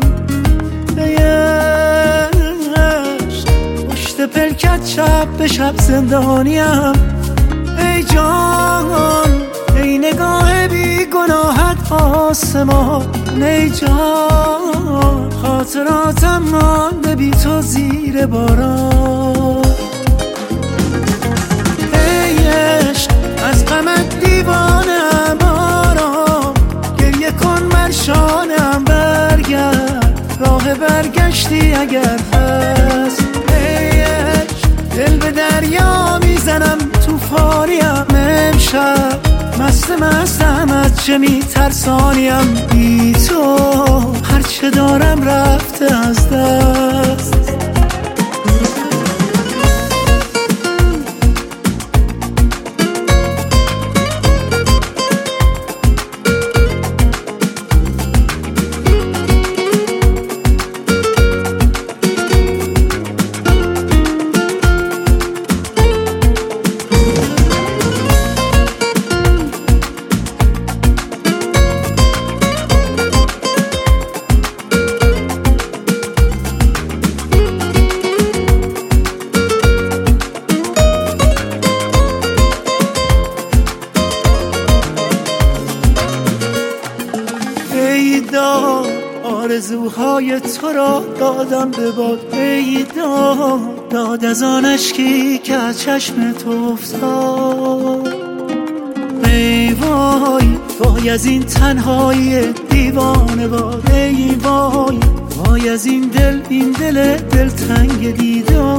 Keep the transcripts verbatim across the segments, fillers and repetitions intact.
عشق پشت پلکت شب به شب زندانیم. ای جان ای نگاه بی گناهت آسمان، ای جان خاطراتم مانده بی تو زیر باران. ای عشق از غمت دیوانم، آرام گریه کن بر شانم، برگرد راه برگشتی اگر هست. ای عشق دل به دریا میزنم، توفانیم امشب، مست مستم از چه میترسانیم. بی تو هرچه دارم رفته از دست. ای داد آرزوهای تو را دادم به باد، ای داد داد از آن اشکی که از چشم تو افتاد. ای وای وای از این تنهایی دیوانه باد، ای وای وای از این دل این دل دلتنگ دیدار.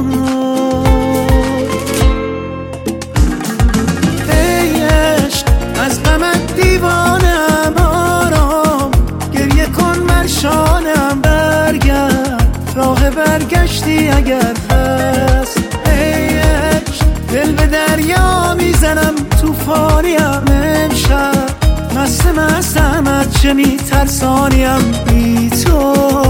ای عشق از غمت دیوانم، آرام گریه کن بر شانم، برگرد راه برگشتی اگر هست. ای عشق دل به دریا میزنم، توفانیم امشب، مست مستم از چه میترسانیم. بی تو